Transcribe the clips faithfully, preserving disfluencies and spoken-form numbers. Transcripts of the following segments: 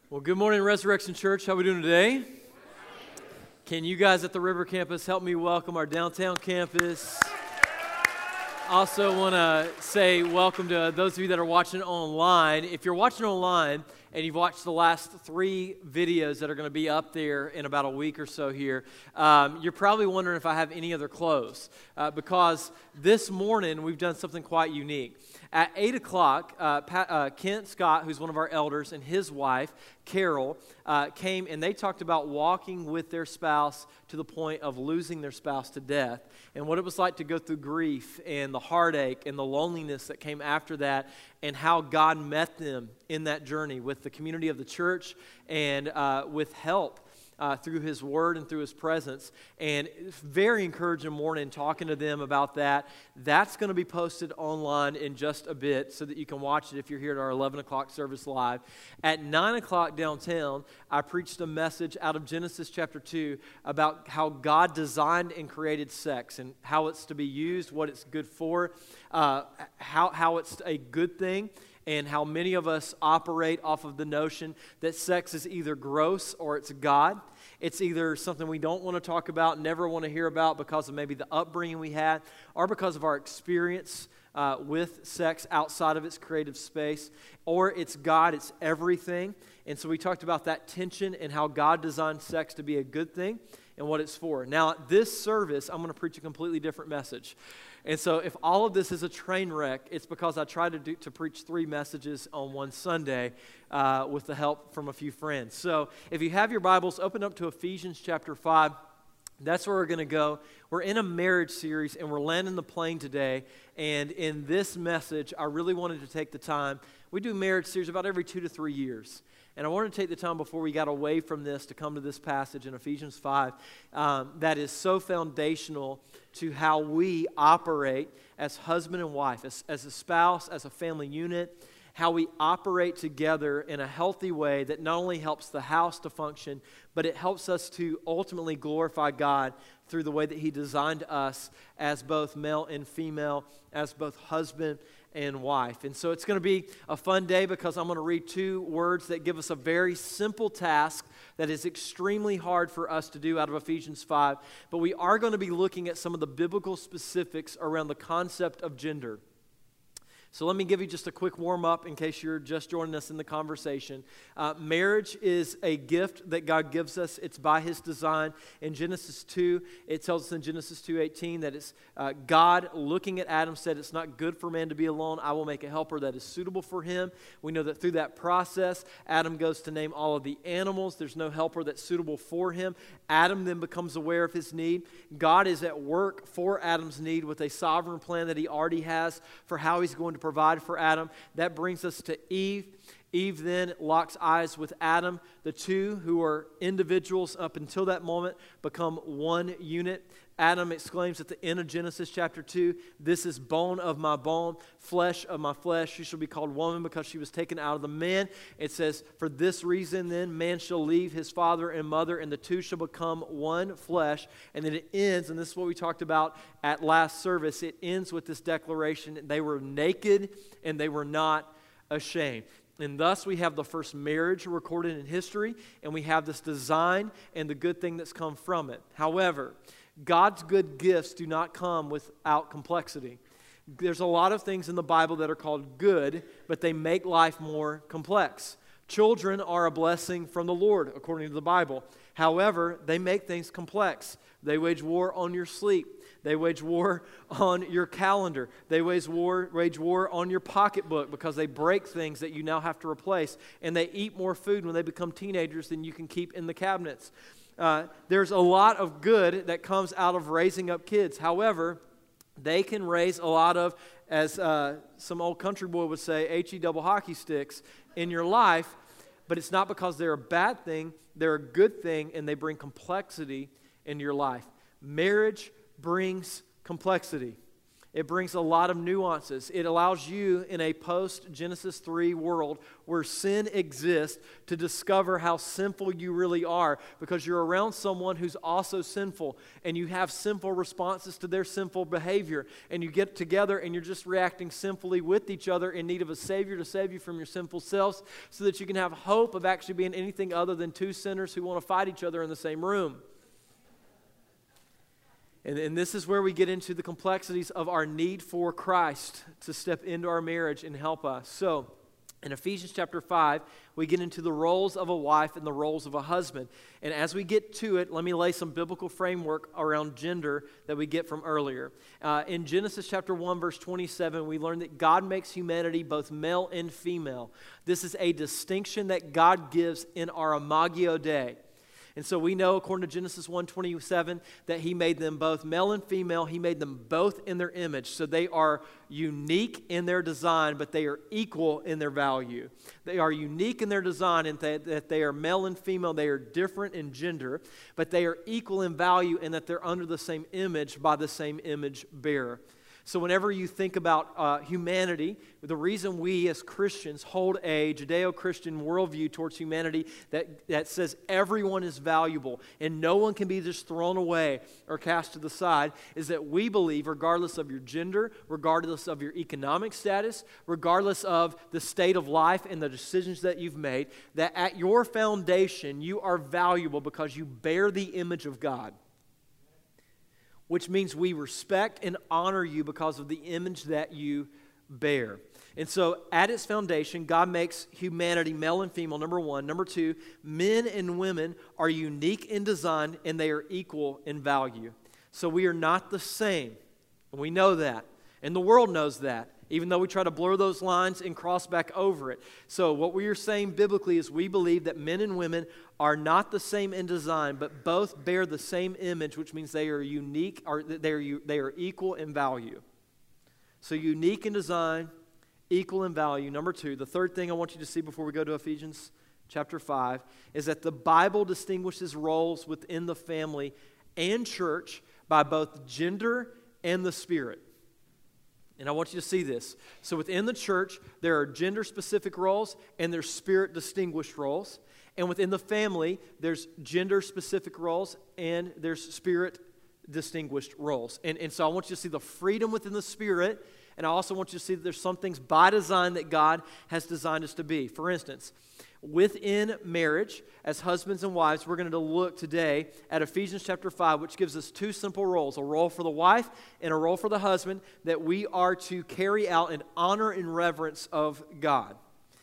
Well, good morning, Resurrection Church. How are we doing today? Can you guys at the River Campus help me welcome our downtown campus? Also want to say welcome to those of you that are watching online. If you're watching online and you've watched the last three videos that are going to be up there in about a week or so here, um, you're probably wondering if I have any other clothes uh, because this morning we've done something quite unique. At eight o'clock, uh, Pat, uh, Kent Scott, who's one of our elders, and his wife, Carol, uh, came and they talked about walking with their spouse to the point of losing their spouse to death and what it was like to go through grief and the heartache and the loneliness that came after that and how God met them in that journey with the community of the church and uh, with help. Uh, through His Word and through His presence, and very encouraging morning talking to them about that. That's going to be posted online in just a bit so that you can watch it if you're here at our eleven o'clock service live. At nine o'clock downtown, I preached a message out of Genesis chapter two about how God designed and created sex and how it's to be used, what it's good for, uh, how, how it's a good thing, and how many of us operate off of the notion that sex is either gross or it's God. It's either something we don't want to talk about, never want to hear about because of maybe the upbringing we had, or because of our experience uh, with sex outside of its creative space, or it's God, it's everything. And so we talked about that tension and how God designed sex to be a good thing and what it's for. Now, this service, I'm going to preach a completely different message. And so if all of this is a train wreck, it's because I tried to do, to preach three messages on one Sunday uh, with the help from a few friends. So if you have your Bibles, open up to Ephesians chapter five. That's where we're going to go. We're in a marriage series, and we're landing the plane today. And in this message, I really wanted to take the time. We do marriage series about every two to three years. And I wanted to take the time before we got away from this to come to this passage in Ephesians five um, that is so foundational to how we operate as husband and wife, as, as a spouse, as a family unit, how we operate together in a healthy way that not only helps the house to function, but it helps us to ultimately glorify God through the way that He designed us as both male and female, as both husband and wife. And so it's going to be a fun day because I'm going to read two words that give us a very simple task that is extremely hard for us to do out of Ephesians five. But we are going to be looking at some of the biblical specifics around the concept of gender. So let me give you just a quick warm-up in case you're just joining us in the conversation. Uh, marriage is a gift that God gives us. It's by His design. In Genesis two, it tells us in Genesis two eighteen that it's uh, God looking at Adam said, "It's not good for man to be alone. I will make a helper that is suitable for him." We know that through that process, Adam goes to name all of the animals. There's no helper that's suitable for him. Adam then becomes aware of his need. God is at work for Adam's need with a sovereign plan that He already has for how He's going to provide for Adam. That brings us to Eve. Eve then locks eyes with Adam. The two, who are individuals up until that moment, become one unit. Adam exclaims at the end of Genesis chapter two, "This is bone of my bone, flesh of my flesh. She shall be called woman because she was taken out of the man." It says, "For this reason then, man shall leave his father and mother, and the two shall become one flesh." And then it ends, and this is what we talked about at last service, it ends with this declaration: they were naked and they were not ashamed. And thus we have the first marriage recorded in history, and we have this design and the good thing that's come from it. However, God's good gifts do not come without complexity. There's a lot of things in the Bible that are called good, but they make life more complex. Children are a blessing from the Lord, according to the Bible. However, they make things complex. They wage war on your sleep. They wage war on your calendar. They wage war, wage war on your pocketbook because they break things that you now have to replace. And they eat more food when they become teenagers than you can keep in the cabinets. Uh, there's a lot of good that comes out of raising up kids. However, they can raise a lot of, as uh, some old country boy would say, H E double hockey sticks in your life. But it's not because they're a bad thing. They're a good thing, and they bring complexity into your life. Marriage brings complexity. It brings a lot of nuances. It allows you in a post-Genesis three world where sin exists to discover how sinful you really are, because you're around someone who's also sinful and you have sinful responses to their sinful behavior, and you get together and you're just reacting sinfully with each other in need of a Savior to save you from your sinful selves so that you can have hope of actually being anything other than two sinners who want to fight each other in the same room. And, and this is where we get into the complexities of our need for Christ to step into our marriage and help us. So, in Ephesians chapter five, we get into the roles of a wife and the roles of a husband. And as we get to it, let me lay some biblical framework around gender that we get from earlier. Uh, in Genesis chapter one, verse twenty-seven, we learn that God makes humanity both male and female. This is a distinction that God gives in our Imago Dei. And so we know, according to Genesis one twenty-seven, that he made them both male and female. He made them both in their image. So they are unique in their design, but they are equal in their value. They are unique in their design in that, that they are male and female. They are different in gender, but they are equal in value in that they're under the same image by the same image bearer. So whenever you think about uh, humanity, the reason we as Christians hold a Judeo-Christian worldview towards humanity that, that says everyone is valuable and no one can be just thrown away or cast to the side is that we believe, regardless of your gender, regardless of your economic status, regardless of the state of life and the decisions that you've made, that at your foundation you are valuable because you bear the image of God. Which means we respect and honor you because of the image that you bear. And so at its foundation, God makes humanity male and female, number one. Number two, men and women are unique in design and they are equal in value. So we are not the same. And we know that. And the world knows that, even though we try to blur those lines and cross back over it. So what we are saying biblically is we believe that men and women are not the same in design, but both bear the same image, which means they are unique, or they are, they are equal in value. So unique in design, equal in value. Number two, the third thing I want you to see before we go to Ephesians chapter five is that the Bible distinguishes roles within the family and church by both gender and the spirit. And I want you to see this. So within the church, there are gender-specific roles and there's spirit-distinguished roles. And within the family, there's gender-specific roles and there's spirit-distinguished roles. And, and so I want you to see the freedom within the spirit, and I also want you to see that there's some things by design that God has designed us to be. For instance, within marriage, as husbands and wives, we're going to look today at Ephesians chapter five, which gives us two simple roles, a role for the wife and a role for the husband that we are to carry out in honor and reverence of God.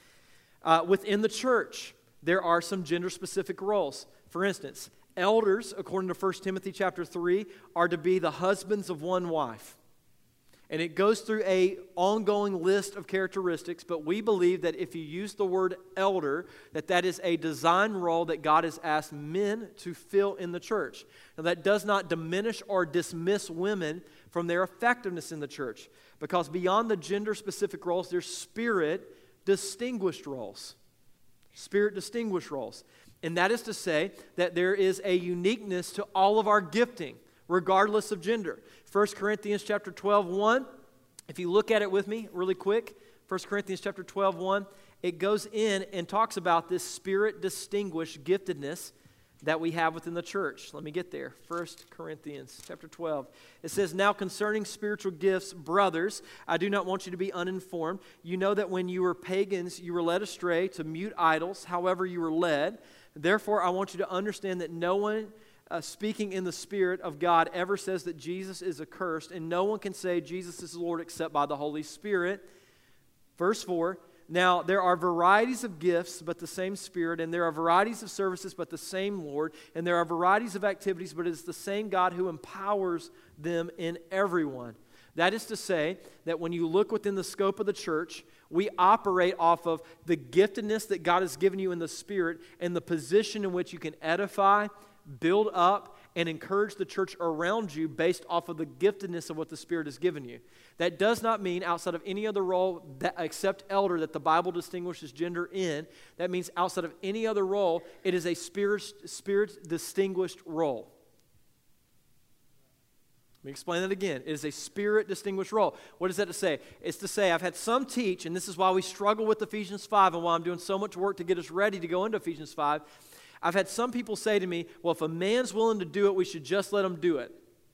Uh, within the church, there are some gender-specific roles. For instance, elders, according to First Timothy chapter three, are to be the husbands of one wife. And it goes through a ongoing list of characteristics, but we believe that if you use the word elder, that that is a design role that God has asked men to fill in the church. Now that does not diminish or dismiss women from their effectiveness in the church, because beyond the gender-specific roles, there's spirit-distinguished roles. Spirit-distinguished roles. And that is to say that there is a uniqueness to all of our gifting, regardless of gender. First Corinthians chapter twelve, one, if you look at it with me really quick, First Corinthians chapter twelve, one, it goes in and talks about this spirit-distinguished giftedness that we have within the church. Let me get there. First Corinthians chapter twelve. It says, "Now concerning spiritual gifts, brothers, I do not want you to be uninformed. You know that when you were pagans, you were led astray to mute idols, however you were led. Therefore, I want you to understand that no one Uh, speaking in the Spirit of God ever says that Jesus is accursed, and no one can say Jesus is Lord except by the Holy Spirit." Verse four, "Now there are varieties of gifts, but the same Spirit, and there are varieties of services, but the same Lord, and there are varieties of activities, but it is the same God who empowers them in everyone." That is to say that when you look within the scope of the church, we operate off of the giftedness that God has given you in the Spirit and the position in which you can edify, build up, and encourage the church around you based off of the giftedness of what the Spirit has given you. That does not mean outside of any other role that, except elder that the Bible distinguishes gender in. That means outside of any other role, it is a spirit, spirit distinguished role. Let me explain that again. It is a spirit-distinguished role. What is that to say? It's to say I've had some teach, and this is why we struggle with Ephesians five and why I'm doing so much work to get us ready to go into Ephesians five. I've had some people say to me, well, if a man's willing to do it, we should just let him do it.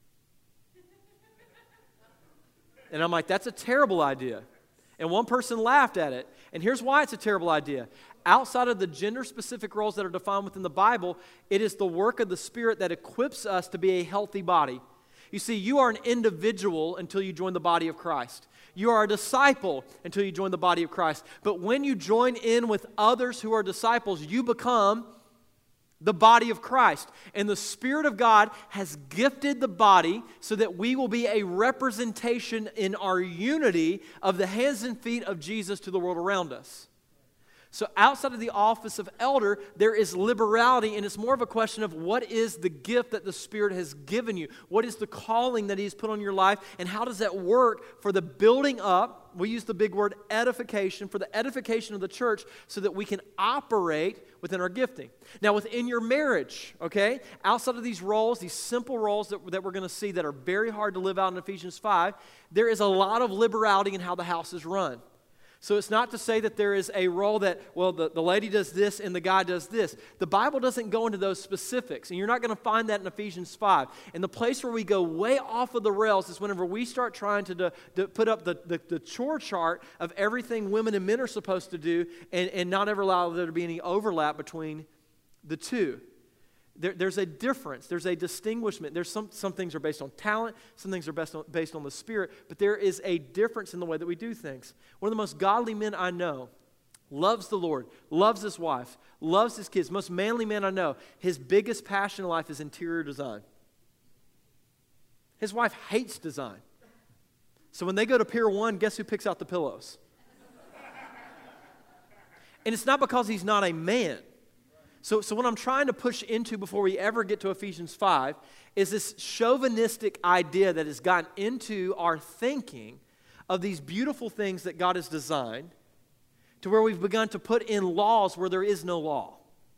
And I'm like, that's a terrible idea. And one person laughed at it. And here's why it's a terrible idea. Outside of the gender-specific roles that are defined within the Bible, it is the work of the Spirit that equips us to be a healthy body. You see, you are an individual until you join the body of Christ. You are a disciple until you join the body of Christ. But when you join in with others who are disciples, you become the body of Christ. And the Spirit of God has gifted the body so that we will be a representation in our unity of the hands and feet of Jesus to the world around us. So outside of the office of elder, there is liberality, and it's more of a question of what is the gift that the Spirit has given you? What is the calling that He's put on your life, and how does that work for the building up? We use the big word edification, for the edification of the church so that we can operate within our gifting. Now, within your marriage, okay, outside of these roles, these simple roles that, that we're going to see that are very hard to live out in Ephesians five, there is a lot of liberality in how the house is run. So it's not to say that there is a role that, well, the, the lady does this and the guy does this. The Bible doesn't go into those specifics, and you're not going to find that in Ephesians five. And the place where we go way off of the rails is whenever we start trying to, to, to put up the, the, the chore chart of everything women and men are supposed to do and, and not ever allow there to be any overlap between the two. There, there's a difference. There's a distinguishment. There's some, some things are based on talent. Some things are based on, based on the Spirit. But there is a difference in the way that we do things. One of the most godly men I know loves the Lord, loves his wife, loves his kids. Most manly man I know, his biggest passion in life is interior design. His wife hates design. So when they go to Pier one, guess who picks out the pillows? And it's not because he's not a man. So, so what I'm trying to push into before we ever get to Ephesians five is this chauvinistic idea that has gotten into our thinking of these beautiful things that God has designed to where we've begun to put in laws where there is no law.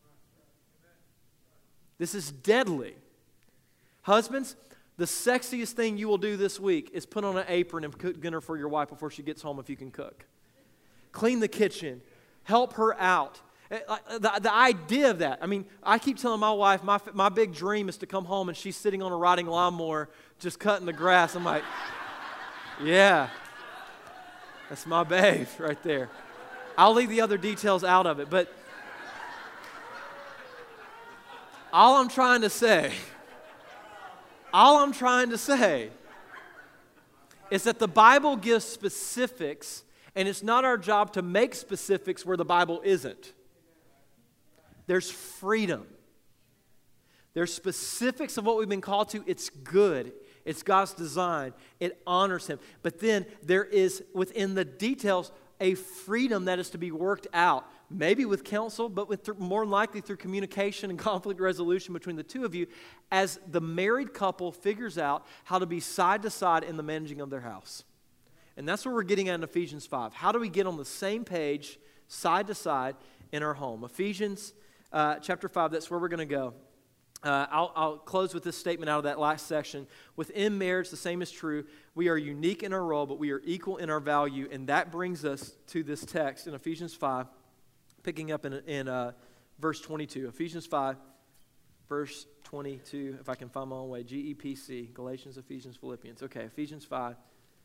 This is deadly. Husbands, the sexiest thing you will do this week is put on an apron and cook dinner for your wife before she gets home if you can cook. Clean the kitchen. Help her out. The, the idea of that, I mean, I keep telling my wife, my, my big dream is to come home and she's sitting on a riding lawnmower just cutting the grass. I'm like, yeah, that's my babe right there. I'll leave the other details out of it, but all I'm trying to say, all I'm trying to say is that the Bible gives specifics, and it's not our job to make specifics where the Bible isn't. There's freedom. There's specifics of what we've been called to. It's good. It's God's design. It honors Him. But then there is, within the details, a freedom that is to be worked out. Maybe with counsel, but with th- more likely through communication and conflict resolution between the two of you as the married couple figures out how to be side to side in the managing of their house. And that's what we're getting at in Ephesians five. How do we get on the same page, side to side, in our home? Ephesians Uh, chapter five, that's where we're going to go. Uh, I'll, I'll close with this statement out of that last section. Within marriage, the same is true. We are unique in our role, but we are equal in our value. And that brings us to this text in Ephesians five, picking up in, in uh, verse twenty-two. Ephesians five, verse twenty-two, if I can find my own way. G E P C, Galatians, Ephesians, Philippians. Okay, Ephesians five,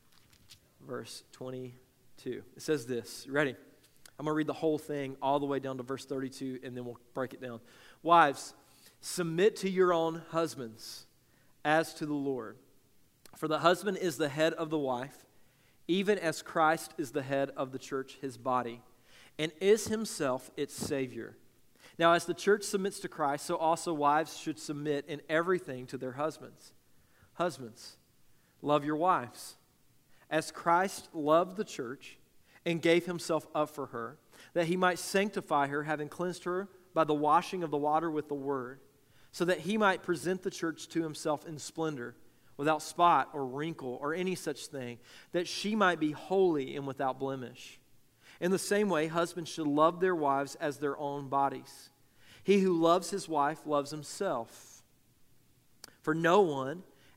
verse twenty-two. It says this. You ready? I'm going to read the whole thing all the way down to verse thirty-two, and then we'll break it down. Wives, submit to your own husbands as to the Lord. For the husband is the head of the wife, even as Christ is the head of the church, his body, and is himself its Savior. Now, as the church submits to Christ, so also wives should submit in everything to their husbands. Husbands, love your wives, as Christ loved the church and gave himself up for her, that he might sanctify her, having cleansed her by the washing of the water with the word, so that he might present the church to himself in splendor, without spot or wrinkle or any such thing, that she might be holy and without blemish. In the same way, husbands should love their wives as their own bodies. He who loves his wife loves himself. For no one,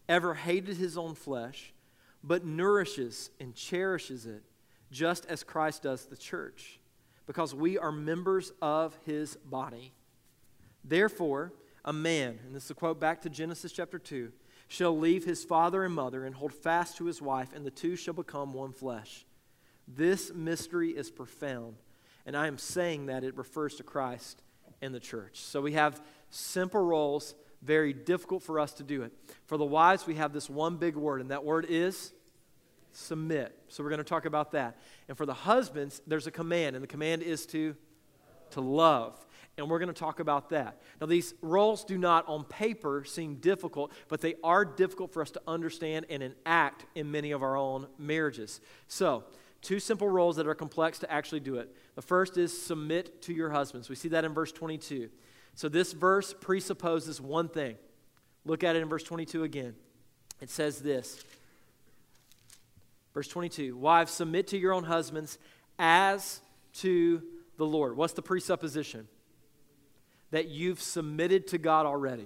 ever hated his own flesh, but nourishes and cherishes it, just as Christ does the church, because we are members of his body. Therefore, a man," and this is a quote back to Genesis chapter two, "shall leave his father and mother and hold fast to his wife, and the two shall become one flesh. This mystery is profound, and I am saying that it refers to Christ and the church." So we have simple roles, very difficult for us to do it. For the wives, we have this one big word, and that word is submit. So we're going to talk about that. And for the husbands, there's a command, and the command is to, to love. And we're going to talk about that. Now, these roles do not, on paper, seem difficult, but they are difficult for us to understand and enact in many of our own marriages. So, two simple roles that are complex to actually do it. The first is submit to your husbands. We see that in verse twenty-two. So this verse presupposes one thing. Look at it in verse twenty-two again. It says this. Verse twenty-two, "Wives, submit to your own husbands as to the Lord." What's the presupposition? That you've submitted to God already.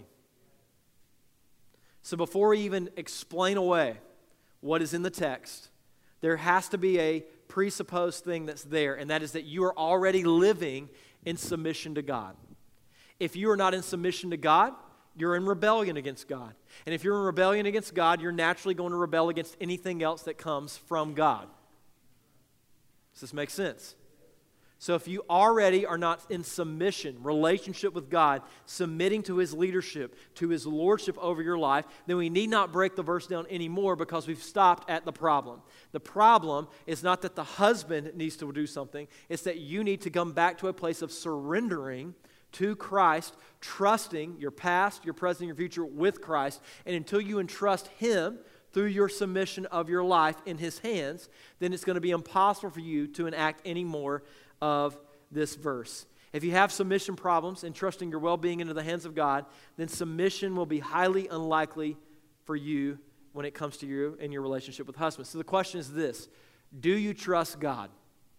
So before we even explain away what is in the text, there has to be a presupposed thing that's there, and that is that you are already living in submission to God. If you are not in submission to God, you're in rebellion against God. And if you're in rebellion against God, you're naturally going to rebel against anything else that comes from God. Does this make sense? So if you already are not in submission, relationship with God, submitting to his leadership, to his lordship over your life, then we need not break the verse down anymore because we've stopped at the problem. The problem is not that the husband needs to do something, it's that you need to come back to a place of surrendering to Christ, trusting your past, your present, your future with Christ, and until you entrust him through your submission of your life in his hands, then it's going to be impossible for you to enact any more of this verse. If you have submission problems and trusting your well-being into the hands of God, then submission will be highly unlikely for you when it comes to you and your relationship with husbands. So the question is this: do you trust God?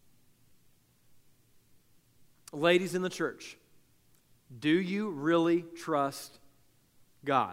Ladies in the church, do you really trust God?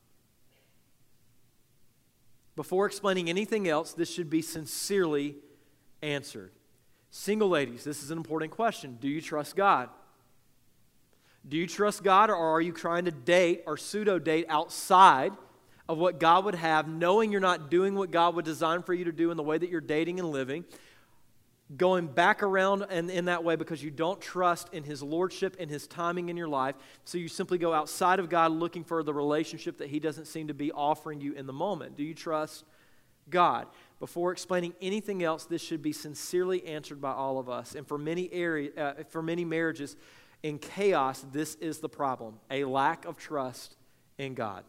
Before explaining anything else, this should be sincerely answered. Single ladies, this is an important question. Do you trust God? Do you trust God, or are you trying to date or pseudo-date outside of what God would have, knowing you're not doing what God would design for you to do in the way that you're dating and living, going back around and in that way because you don't trust in his lordship and his timing in your life, so you simply go outside of God looking for the relationship that he doesn't seem to be offering you in the moment? Do you trust God? Before explaining anything else, this should be sincerely answered by all of us. And for many area, uh, for many marriages in chaos, this is the problem: a lack of trust in God.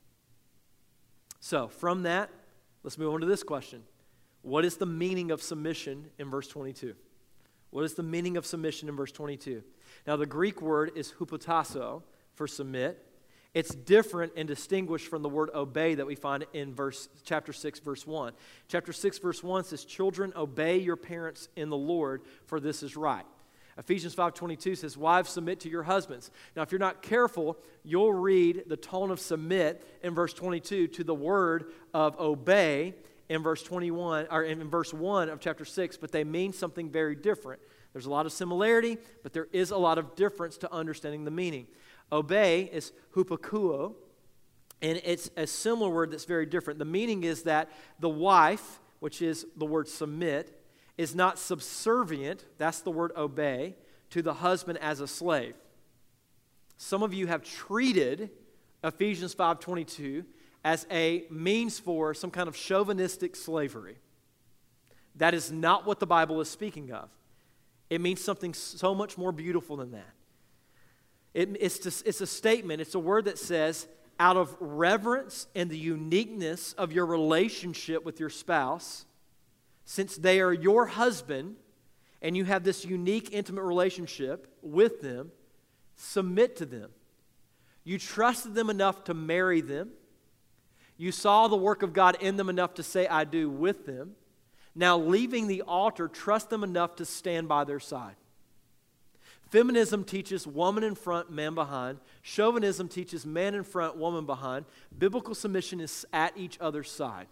So, from that, let's move on to this question. What is the meaning of submission in verse twenty-two? What is the meaning of submission in verse twenty-two? Now, the Greek word is hupotasso for submit. It's different and distinguished from the word obey that we find in verse chapter six, verse one. Chapter six, verse one says, "Children, obey your parents in the Lord, for this is right." Ephesians five twenty-two says, "Wives, submit to your husbands." Now, if you're not careful, you'll read the tone of submit in verse twenty-two to the word of obey in verse twenty-one, or in verse one of chapter six, but they mean something very different. There's a lot of similarity, but there is a lot of difference to understanding the meaning. Obey is hupakuo, and it's a similar word that's very different. The meaning is that the wife, which is the word submit, is not subservient, that's the word obey, to the husband as a slave. Some of you have treated Ephesians five twenty-two as a means for some kind of chauvinistic slavery. That is not what the Bible is speaking of. It means something so much more beautiful than that. It, it's, just, it's a statement, it's a word that says, out of reverence and the uniqueness of your relationship with your spouse, since they are your husband and you have this unique, intimate relationship with them, submit to them. You trusted them enough to marry them. You saw the work of God in them enough to say, "I do" with them. Now, leaving the altar, trust them enough to stand by their side. Feminism teaches woman in front, man behind. Chauvinism teaches man in front, woman behind. Biblical submission is at each other's side.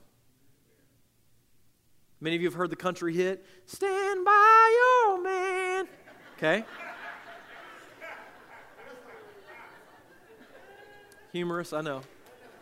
Many of you have heard the country hit, "Stand by your man." Okay? Humorous, I know.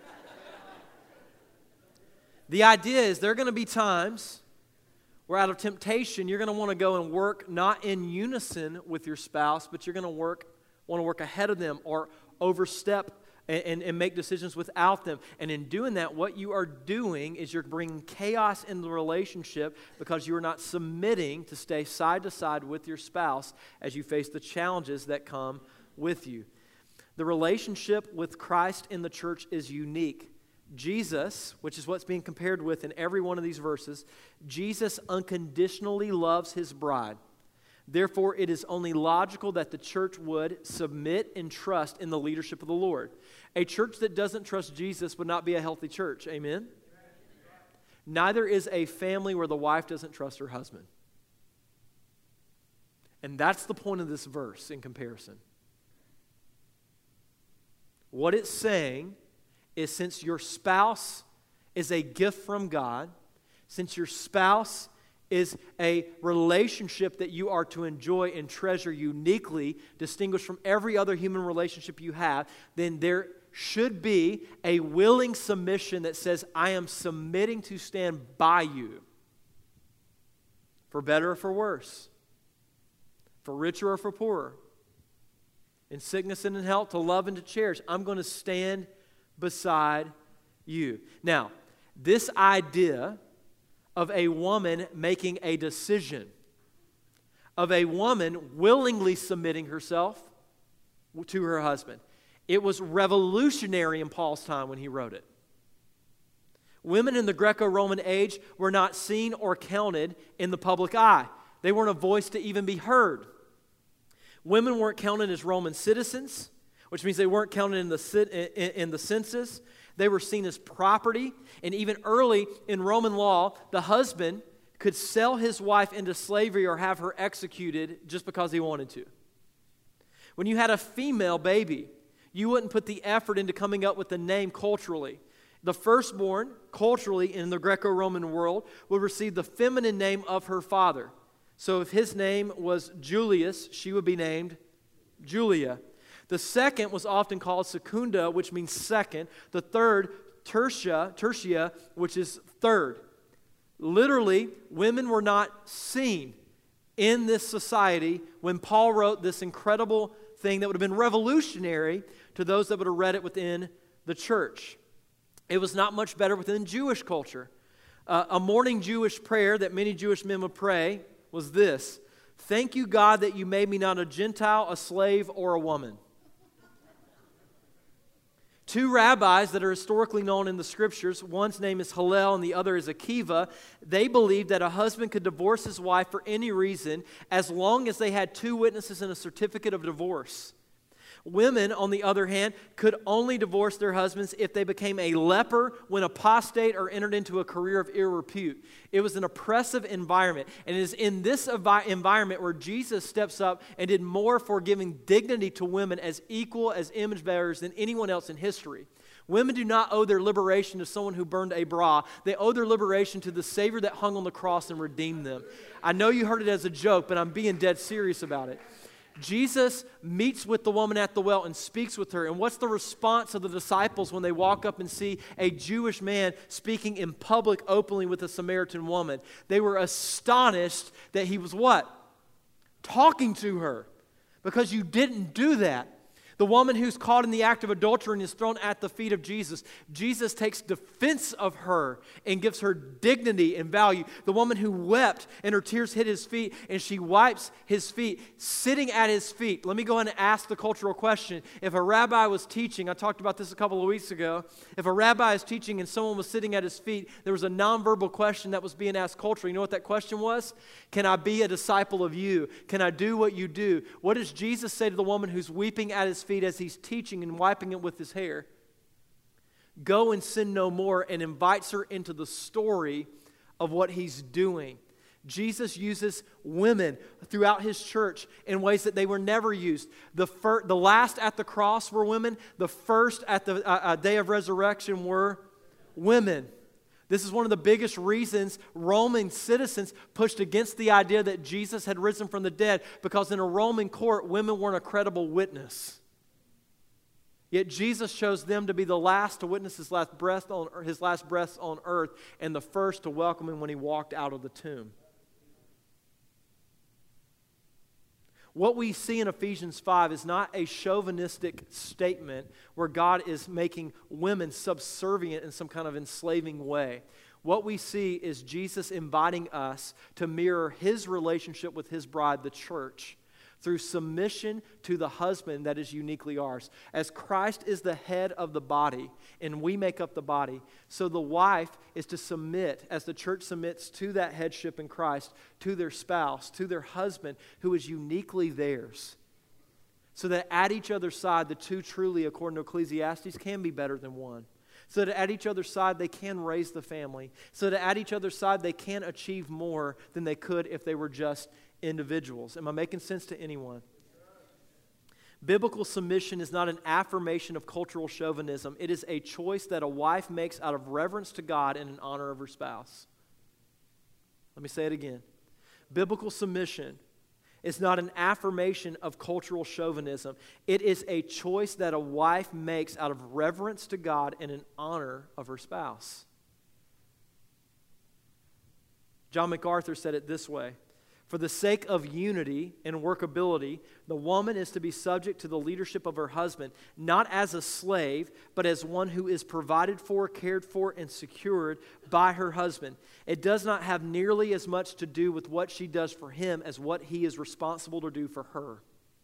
The idea is there are going to be times where out of temptation you're going to want to go and work not in unison with your spouse, but you're going to work want to work ahead of them or overstep and, and, and make decisions without them. And in doing that, what you are doing is you're bringing chaos into the relationship because you are not submitting to stay side to side with your spouse as you face the challenges that come with you. The relationship with Christ in the church is unique. Jesus, which is what's being compared with in every one of these verses, Jesus unconditionally loves his bride. Therefore, it is only logical that the church would submit and trust in the leadership of the Lord. A church that doesn't trust Jesus would not be a healthy church. Amen? Neither is a family where the wife doesn't trust her husband. And that's the point of this verse in comparison. What it's saying is, since your spouse is a gift from God, since your spouse is a relationship that you are to enjoy and treasure uniquely, distinguished from every other human relationship you have, then there should be a willing submission that says, I am submitting to stand by you, for better or for worse, for richer or for poorer, in sickness and in health, to love and to cherish. I'm going to stand beside you. Now, this idea of a woman making a decision, of a woman willingly submitting herself to her husband, it was revolutionary in Paul's time when he wrote it. Women in the Greco-Roman age were not seen or counted in the public eye. They weren't a voice to even be heard. Women weren't counted as Roman citizens, which means they weren't counted in the, in, in the census. They were seen as property. And even early in Roman law, the husband could sell his wife into slavery or have her executed just because he wanted to. When you had a female baby, you wouldn't put the effort into coming up with a name culturally. The firstborn, culturally in the Greco-Roman world, would receive the feminine name of her father. So if his name was Julius, she would be named Julia. The second was often called secunda, which means second. The third, tertia, tertia, which is third. Literally, women were not seen in this society when Paul wrote this incredible thing that would have been revolutionary to those that would have read it within the church. It was not much better within Jewish culture. Uh, a morning Jewish prayer that many Jewish men would pray was this: "Thank you, God, that you made me not a Gentile, a slave, or a woman." Two rabbis that are historically known in the scriptures, one's name is Hillel and the other is Akiva, they believed that a husband could divorce his wife for any reason as long as they had two witnesses and a certificate of divorce. Women, on the other hand, could only divorce their husbands if they became a leper, went apostate, or entered into a career of ill repute. It was an oppressive environment. And it is in this envi- environment where Jesus steps up and did more for giving dignity to women as equal as image bearers than anyone else in history. Women do not owe their liberation to someone who burned a bra. They owe their liberation to the Savior that hung on the cross and redeemed them. I know you heard it as a joke, but I'm being dead serious about it. Jesus meets with the woman at the well and speaks with her. And what's the response of the disciples when they walk up and see a Jewish man speaking in public openly with a Samaritan woman? They were astonished that he was what? Talking to her. Because you didn't do that. The woman who's caught in the act of adultery and is thrown at the feet of Jesus, Jesus takes defense of her and gives her dignity and value. The woman who wept and her tears hit his feet and she wipes his feet, sitting at his feet. Let me go ahead and ask the cultural question. If a rabbi was teaching, I talked about this a couple of weeks ago, if a rabbi is teaching and someone was sitting at his feet, there was a nonverbal question that was being asked culturally. You know what that question was? Can I be a disciple of you? Can I do what you do? What does Jesus say to the woman who's weeping at his feet as he's teaching and wiping it with his hair? Go and sin no more, and invites her into the story of what he's doing. Jesus uses women throughout his church in ways that they were never used. The, fir- the last at the cross were women. The first at the uh, uh, day of resurrection were women. This is one of the biggest reasons Roman citizens pushed against the idea that Jesus had risen from the dead, because in a Roman court, women weren't a credible witness. Yet Jesus chose them to be the last to witness his last breath on his last breaths on earth, and the first to welcome him when he walked out of the tomb. What we see in Ephesians five is not a chauvinistic statement where God is making women subservient in some kind of enslaving way. What we see is Jesus inviting us to mirror his relationship with his bride, the church, through submission to the husband that is uniquely ours. As Christ is the head of the body and we make up the body, so the wife is to submit, as the church submits to that headship in Christ, to their spouse, to their husband who is uniquely theirs. So that at each other's side, the two truly, according to Ecclesiastes, can be better than one. So that at each other's side, they can raise the family. So that at each other's side, they can achieve more than they could if they were just individuals. Am I making sense to anyone? Biblical submission is not an affirmation of cultural chauvinism. It is a choice that a wife makes out of reverence to God and in honor of her spouse. Let me say it again. Biblical submission is not an affirmation of cultural chauvinism. It is a choice that a wife makes out of reverence to God and in honor of her spouse. John MacArthur said it this way: for the sake of unity and workability, the woman is to be subject to the leadership of her husband, not as a slave, but as one who is provided for, cared for, and secured by her husband. It does not have nearly as much to do with what she does for him as what he is responsible to do for her.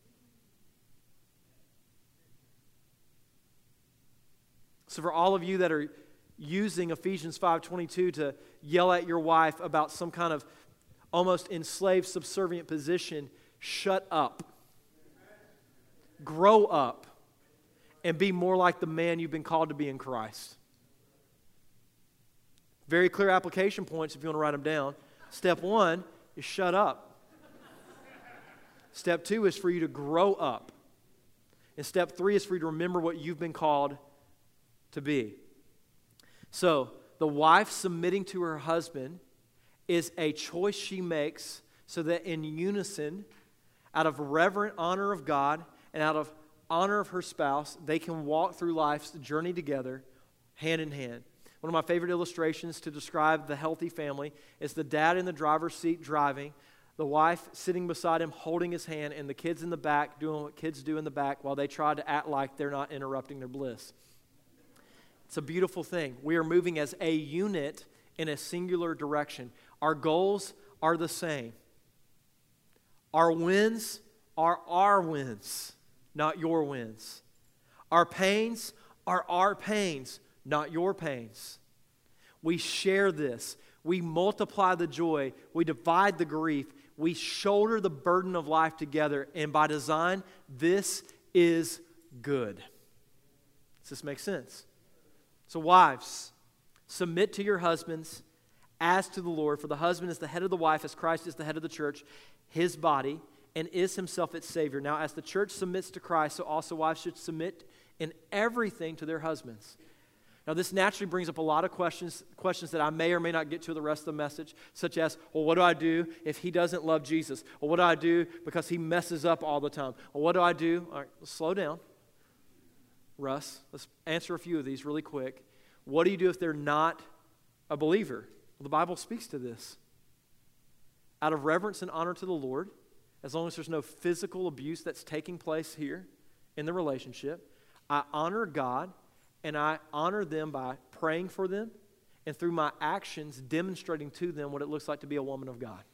So for all of you that are using Ephesians five twenty-two to yell at your wife about some kind of almost enslaved, subservient position, shut up. Grow up and be more like the man you've been called to be in Christ. Very clear application points if you want to write them down. Step one is shut up. Step two is for you to grow up. And step three is for you to remember what you've been called to be. So, the wife submitting to her husband is a choice she makes so that in unison, out of reverent honor of God and out of honor of her spouse, they can walk through life's journey together, hand in hand. One of my favorite illustrations to describe the healthy family is the dad in the driver's seat driving, the wife sitting beside him holding his hand, and the kids in the back doing what kids do in the back while they try to act like they're not interrupting their bliss. It's a beautiful thing. We are moving as a unit in a singular direction. Our goals are the same. Our wins are our wins, not your wins. Our pains are our pains, not your pains. We share this. We multiply the joy. We divide the grief. We shoulder the burden of life together. And by design, this is good. Does this make sense? So wives, submit to your husbands as to the Lord, for the husband is the head of the wife, as Christ is the head of the church, his body, and is himself its Savior. Now, as the church submits to Christ, so also wives should submit in everything to their husbands. Now, this naturally brings up a lot of questions, questions that I may or may not get to the rest of the message, such as, well, what do I do if he doesn't love Jesus? Well, what do I do because he messes up all the time? Well, what do I do? All right, let's slow down. Russ, let's answer a few of these really quick. What do you do if they're not a believer? Well, the Bible speaks to this. Out of reverence and honor to the Lord, as long as there's no physical abuse that's taking place here in the relationship, I honor God and I honor them by praying for them and through my actions demonstrating to them what it looks like to be a woman of God.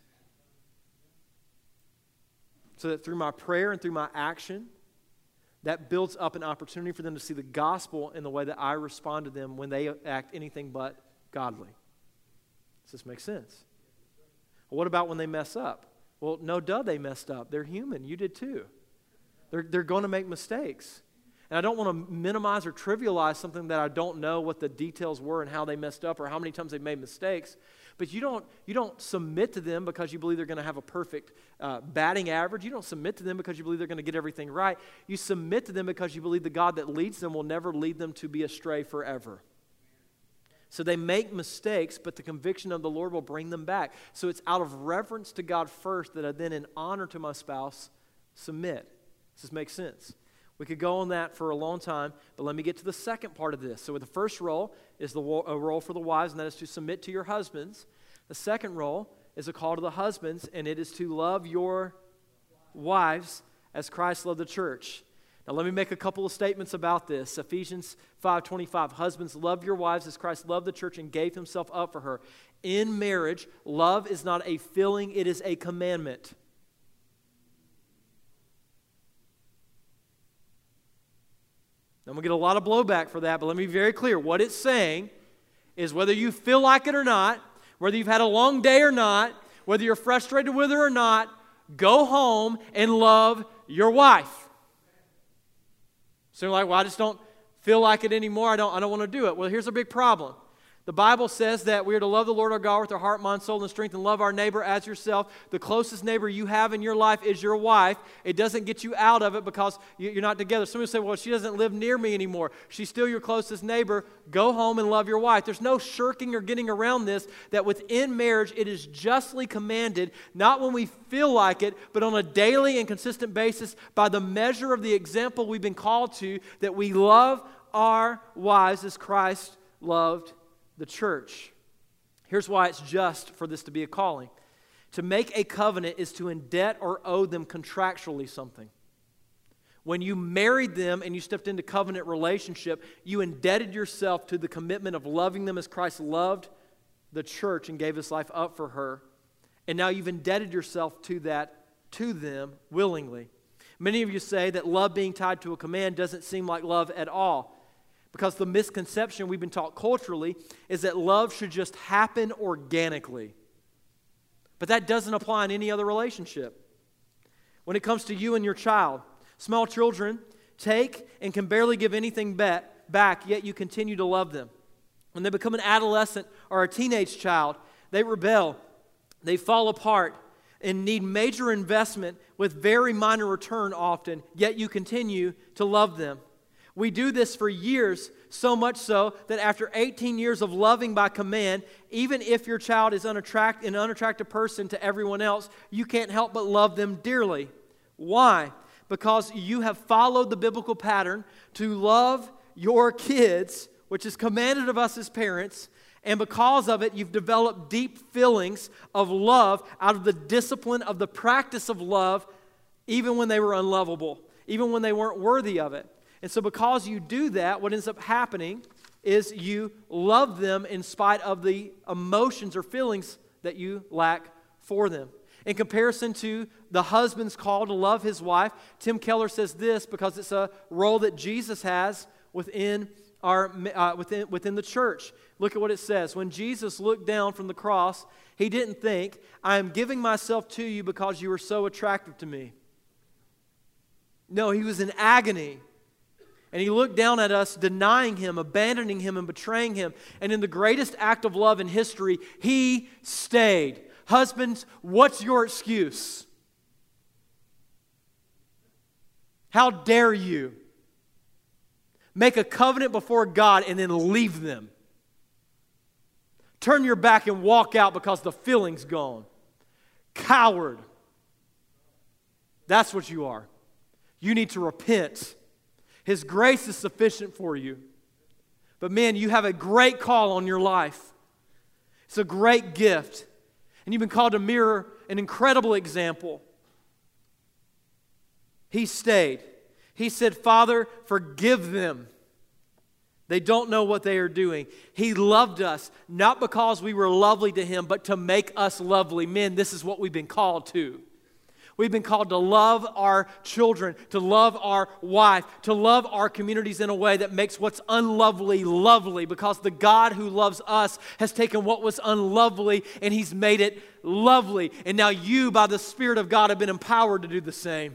So that through my prayer and through my action, that builds up an opportunity for them to see the gospel in the way that I respond to them when they act anything but godly. Does this make sense? Well, what about when they mess up? Well, no duh, they messed up. They're human. You did too. They're, they're going to make mistakes. And I don't want to minimize or trivialize something that I don't know what the details were and how they messed up or how many times they made mistakes. But you don't, you don't submit to them because you believe they're going to have a perfect uh, batting average. You don't submit to them because you believe they're going to get everything right. You submit to them because you believe the God that leads them will never lead them to be astray forever. So they make mistakes, but the conviction of the Lord will bring them back. So it's out of reverence to God first that I then, in honor to my spouse, submit. Does this make sense? We could go on that for a long time, but let me get to the second part of this. So the first role is the a role for the wives, and that is to submit to your husbands. The second role is a call to the husbands, and it is to love your wives as Christ loved the church. Now let me make a couple of statements about this. Ephesians five twenty-five, husbands, love your wives as Christ loved the church and gave himself up for her. In marriage, love is not a feeling, it is a commandment. I'm going to get a lot of blowback for that, but let me be very clear. What it's saying is whether you feel like it or not, whether you've had a long day or not, whether you're frustrated with her or not, go home and love your wife. So you're like, well, I just don't feel like it anymore. I don't, I don't want to do it. Well, here's a big problem. The Bible says that we are to love the Lord our God with our heart, mind, soul, and strength, and love our neighbor as yourself. The closest neighbor you have in your life is your wife. It doesn't get you out of it because you're not together. Some people say, well, she doesn't live near me anymore. She's still your closest neighbor. Go home and love your wife. There's no shirking or getting around this, that within marriage it is justly commanded, not when we feel like it, but on a daily and consistent basis by the measure of the example we've been called to, that we love our wives as Christ loved the church. Here's why it's just for this to be a calling. To make a covenant is to indebt or owe them contractually something. When you married them and you stepped into covenant relationship, you indebted yourself to the commitment of loving them as Christ loved the church and gave his life up for her. And now you've indebted yourself to that, to them willingly. Many of you say that love being tied to a command doesn't seem like love at all. Because the misconception we've been taught culturally is that love should just happen organically. But that doesn't apply in any other relationship. When it comes to you and your child, small children take and can barely give anything back, yet you continue to love them. When they become an adolescent or a teenage child, they rebel, they fall apart, and need major investment with very minor return often, yet you continue to love them. We do this for years, so much so that after eighteen years of loving by command, even if your child is unattract- an unattractive person to everyone else, you can't help but love them dearly. Why? Because you have followed the biblical pattern to love your kids, which is commanded of us as parents, and because of it, you've developed deep feelings of love out of the discipline of the practice of love, even when they were unlovable, even when they weren't worthy of it. And so because you do that, what ends up happening is you love them in spite of the emotions or feelings that you lack for them. In comparison to the husband's call to love his wife, Tim Keller says this because it's a role that Jesus has within our uh, within within the church. Look at what it says. When Jesus looked down from the cross, he didn't think, I am giving myself to you because you are so attractive to me. No, he was in agony. And he looked down at us, denying him, abandoning him, and betraying him. And in the greatest act of love in history, he stayed. Husbands, what's your excuse? How dare you make a covenant before God and then leave them? Turn your back and walk out because the feeling's gone. Coward. That's what you are. You need to repent. His grace is sufficient for you. But man, you have a great call on your life. It's a great gift. And you've been called to mirror an incredible example. He stayed. He said, Father, forgive them. They don't know what they are doing. He loved us, not because we were lovely to him, but to make us lovely. Men, this is what we've been called to. We've been called to love our children, to love our wife, to love our communities in a way that makes what's unlovely lovely, because the God who loves us has taken what was unlovely and he's made it lovely. And now you, by the Spirit of God, have been empowered to do the same.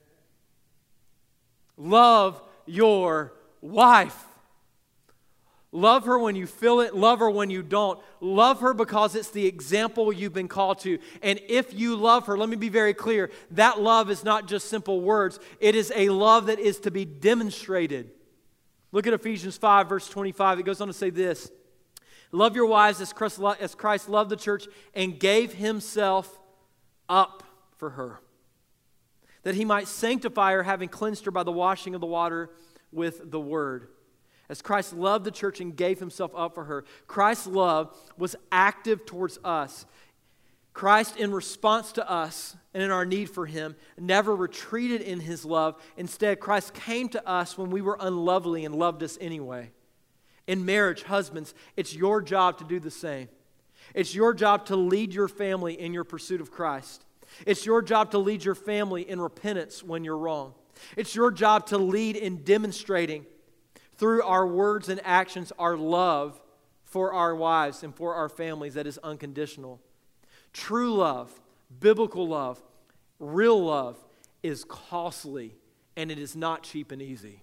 Love your wife. Love her when you feel it. Love her when you don't. Love her because it's the example you've been called to. And if you love her, let me be very clear, that love is not just simple words. It is a love that is to be demonstrated. Look at Ephesians five, verse twenty-five. It goes on to say this. Love your wives as Christ, as Christ loved the church and gave himself up for her, that he might sanctify her, having cleansed her by the washing of the water with the word. As Christ loved the church and gave himself up for her. Christ's love was active towards us. Christ, in response to us and in our need for him, never retreated in his love. Instead, Christ came to us when we were unlovely and loved us anyway. In marriage, husbands, it's your job to do the same. It's your job to lead your family in your pursuit of Christ. It's your job to lead your family in repentance when you're wrong. It's your job to lead in demonstrating through our words and actions our love for our wives and for our families that is unconditional. True love, biblical love, real love is costly, and it is not cheap and easy.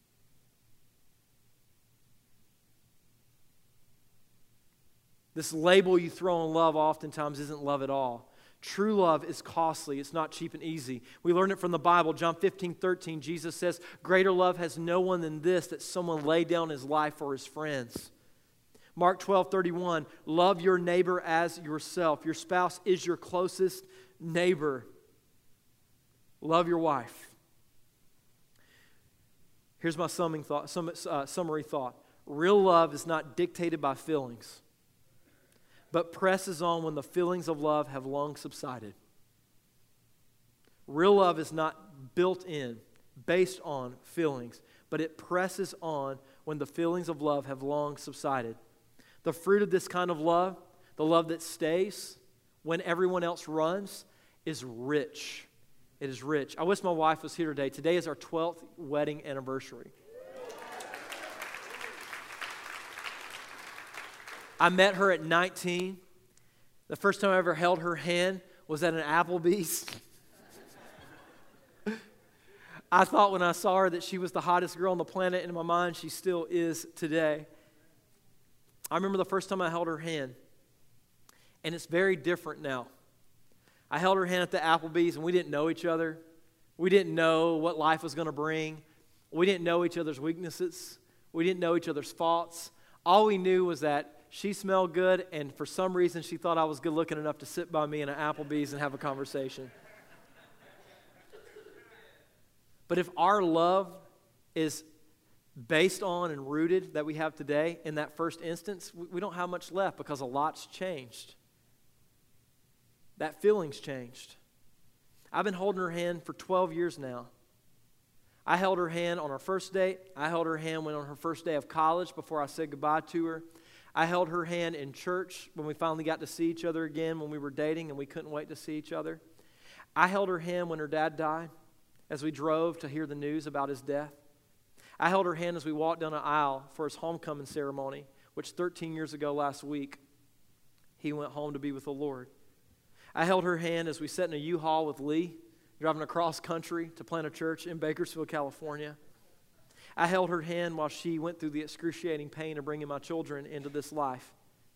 This label you throw on love oftentimes isn't love at all. True love is costly. It's not cheap and easy. We learn it from the Bible. John fifteen, thirteen, Jesus says, greater love has no one than this, that someone lay down his life for his friends. Mark twelve, thirty-one, love your neighbor as yourself. Your spouse is your closest neighbor. Love your wife. Here's my summing thought, sum, uh, summary thought. Real love is not dictated by feelings, but presses on when the feelings of love have long subsided. Real love is not built in, based on feelings, but it presses on when the feelings of love have long subsided. The fruit of this kind of love, the love that stays when everyone else runs, is rich. It is rich. I wish my wife was here today. Today is our twelfth wedding anniversary. I met her at nineteen. The first time I ever held her hand was at an Applebee's. I thought when I saw her that she was the hottest girl on the planet, and in my mind she still is today. I remember the first time I held her hand, and it's very different now. I held her hand at the Applebee's, and we didn't know each other. We didn't know what life was going to bring. We didn't know each other's weaknesses. We didn't know each other's faults. All we knew was that she smelled good, and for some reason she thought I was good looking enough to sit by me in an Applebee's and have a conversation. But if our love is based on and rooted that we have today in that first instance, we don't have much left because a lot's changed. That feeling's changed. I've been holding her hand for twelve years now. I held her hand on our first date. I held her hand when on her first day of college before I said goodbye to her. I held her hand in church when we finally got to see each other again when we were dating and we couldn't wait to see each other. I held her hand when her dad died as we drove to hear the news about his death. I held her hand as we walked down an aisle for his homecoming ceremony, which thirteen years ago last week, he went home to be with the Lord. I held her hand as we sat in a U-Haul with Lee, driving across country to plant a church in Bakersfield, California. I held her hand while she went through the excruciating pain of bringing my children into this life.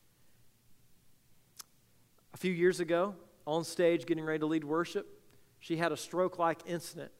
A few years ago, on stage getting ready to lead worship, she had a stroke-like incident.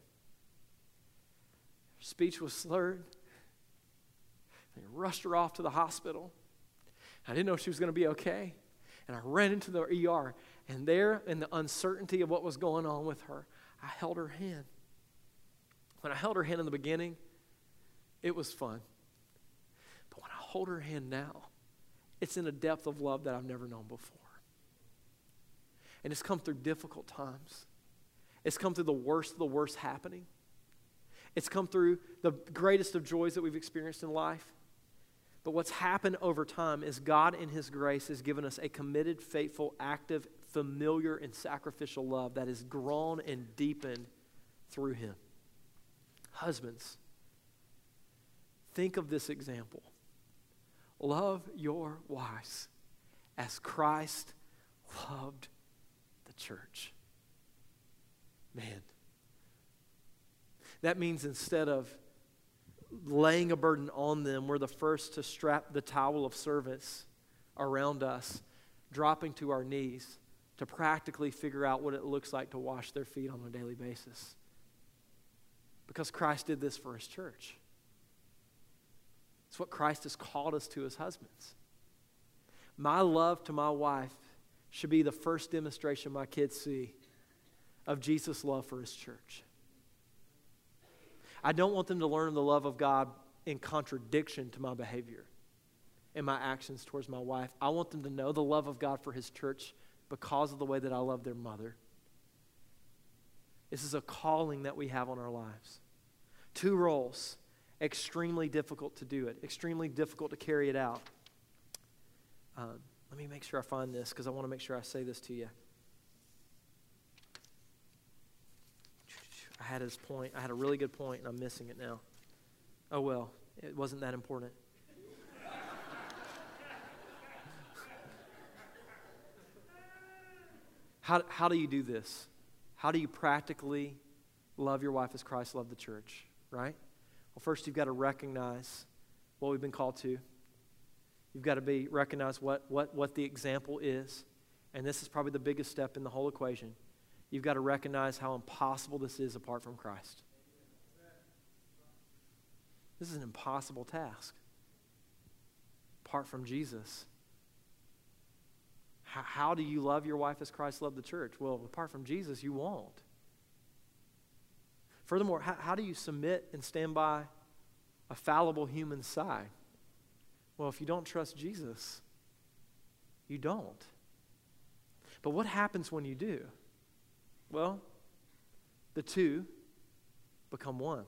Her speech was slurred. They rushed her off to the hospital. I didn't know she was going to be okay. And I ran into the E R, and there, in the uncertainty of what was going on with her, I held her hand. When I held her hand in the beginning, it was fun. But when I hold her hand now, it's in a depth of love that I've never known before. And it's come through difficult times. It's come through the worst of the worst happening. It's come through the greatest of joys that we've experienced in life. But what's happened over time is God in His grace has given us a committed, faithful, active, familiar, and sacrificial love that has grown and deepened through Him. Husbands, think of this example. Love your wives as Christ loved the church. Man, that means instead of laying a burden on them, we're the first to strap the towel of service around us, dropping to our knees to practically figure out what it looks like to wash their feet on a daily basis. Because Christ did this for his church. It's what Christ has called us to as husbands. My love to my wife should be the first demonstration my kids see of Jesus' love for his church. I don't want them to learn the love of God in contradiction to my behavior and my actions towards my wife. I want them to know the love of God for his church because of the way that I love their mother. This is a calling that we have on our lives. Two roles, extremely difficult to do it, extremely difficult to carry it out. Um, let me make sure I find this because I want to make sure I say this to you. I had his point. I had a really good point, and I'm missing it now. Oh, well, it wasn't that important. how, how do you do this? How do you practically love your wife as Christ loved the church, right? Well, first you've got to recognize what we've been called to. You've got to be recognize what, what, what the example is, and this is probably the biggest step in the whole equation. You've got to recognize how impossible this is apart from Christ. This is an impossible task. Apart from Jesus. How, how do you love your wife as Christ loved the church? Well, apart from Jesus, you won't. Furthermore, how, how do you submit and stand by a fallible human side? Well, if you don't trust Jesus, you don't. But what happens when you do? Well, the two become one.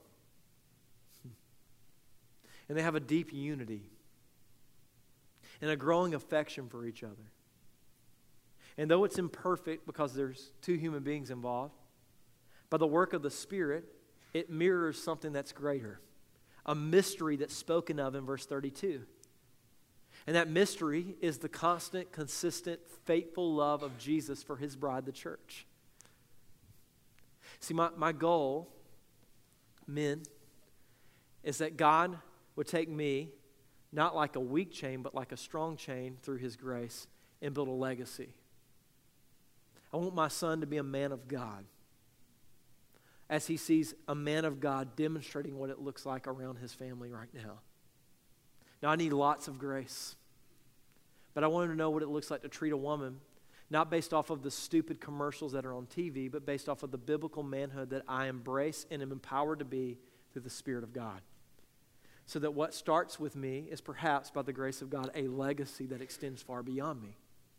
And they have a deep unity and a growing affection for each other. And though it's imperfect because there's two human beings involved, by the work of the Spirit, it mirrors something that's greater, a mystery that's spoken of in verse thirty-two. And that mystery is the constant, consistent, faithful love of Jesus for his bride, the church. See, my, my goal, men, is that God would take me, not like a weak chain, but like a strong chain through his grace, and build a legacy. I want my son to be a man of God, as he sees a man of God demonstrating what it looks like around his family right now. Now, I need lots of grace, but I want him to know what it looks like to treat a woman not based off of the stupid commercials that are on T V, but based off of the biblical manhood that I embrace and am empowered to be through the Spirit of God. So that what starts with me is perhaps, by the grace of God, a legacy that extends far beyond me.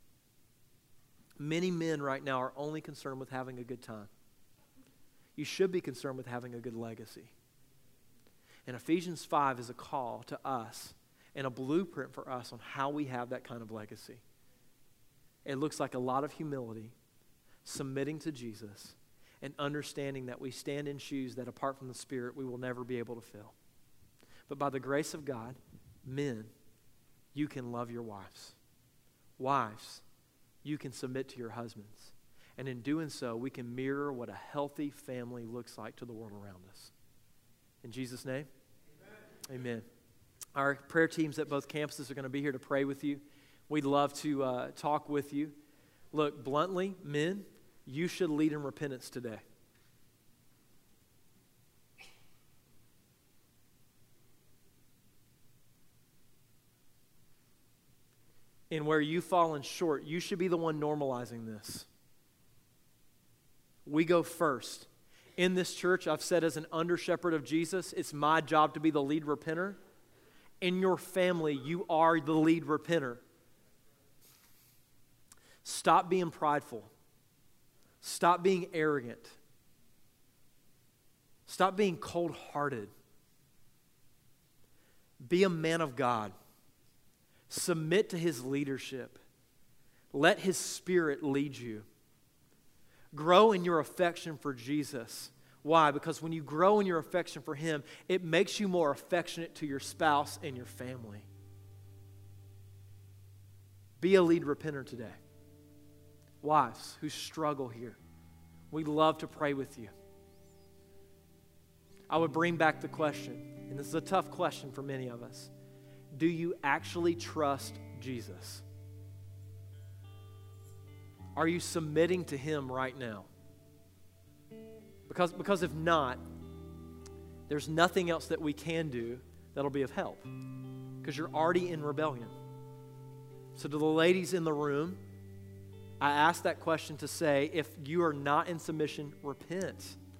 Many men right now are only concerned with having a good time. You should be concerned with having a good legacy. And Ephesians five is a call to us and a blueprint for us on how we have that kind of legacy. It looks like a lot of humility, submitting to Jesus, and understanding that we stand in shoes that apart from the Spirit we will never be able to fill. But by the grace of God, men, you can love your wives. Wives, you can submit to your husbands. And in doing so, we can mirror what a healthy family looks like to the world around us. In Jesus' name, amen. Amen. Our prayer teams at both campuses are going to be here to pray with you. We'd love to uh, talk with you. Look, bluntly, men, you should lead in repentance today. And where you've fallen short, you should be the one normalizing this. We go first. In this church, I've said as an under-shepherd of Jesus, it's my job to be the lead repenter. In your family, you are the lead repenter. Stop being prideful. Stop being arrogant. Stop being cold-hearted. Be a man of God. Submit to his leadership. Let his Spirit lead you. Grow in your affection for Jesus. Why? Because when you grow in your affection for him, it makes you more affectionate to your spouse and your family. Be a lead repenter today. Wives who struggle here, we'd love to pray with you. I would bring back the question, and this is a tough question for many of us, do you actually trust Jesus? Are you submitting to Him right now? Because, because if not, there's nothing else that we can do that'll be of help, because you're already in rebellion. So to the ladies in the room, I ask that question to say, if you are not in submission, repent.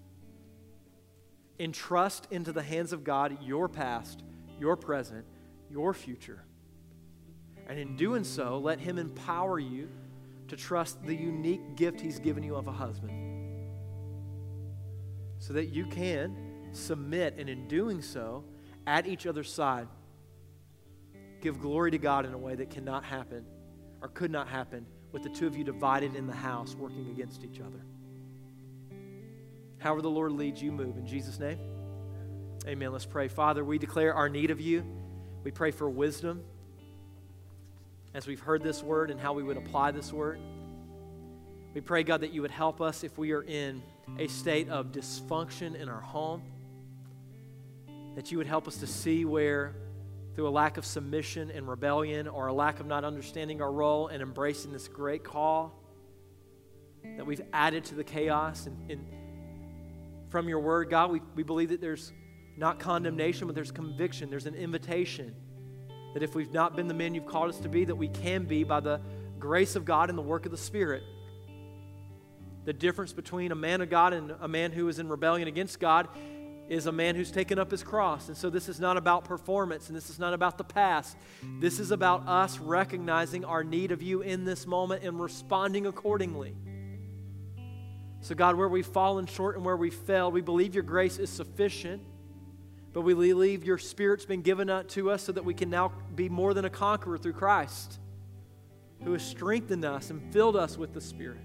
Entrust into the hands of God your past, your present, your future. And in doing so, let Him empower you to trust the unique gift He's given you of a husband, so that you can submit, and in doing so, at each other's side, give glory to God in a way that cannot happen or could not happen with the two of you divided in the house working against each other. However the Lord leads you, move. In Jesus' name, amen. Let's pray. Father, we declare our need of you. We pray for wisdom as we've heard this word and how we would apply this word. We pray, God, that you would help us if we are in a state of dysfunction in our home, that you would help us to see where, through a lack of submission and rebellion, or a lack of not understanding our role and embracing this great call, that we've added to the chaos. And, and from your word, God, we, we believe that there's not condemnation, but there's conviction. There's an invitation that if we've not been the men you've called us to be, that we can be by the grace of God and the work of the Spirit. The difference between a man of God and a man who is in rebellion against God is a man who's taken up his cross. And so this is not about performance, and this is not about the past. This is about us recognizing our need of you in this moment and responding accordingly. So God, where we've fallen short and where we've failed, we believe your grace is sufficient, but we believe your Spirit's been given to us so that we can now be more than a conqueror through Christ, who has strengthened us and filled us with the Spirit.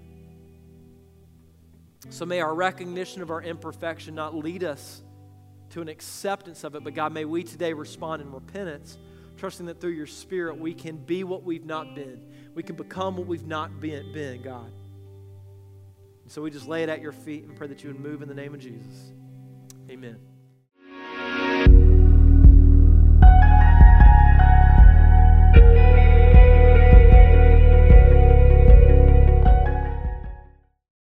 So may our recognition of our imperfection not lead us to an acceptance of it, but God, may we today respond in repentance, trusting that through your Spirit we can be what we've not been. We can become what we've not been, been God. And so we just lay it at your feet and pray that you would move in the name of Jesus. Amen.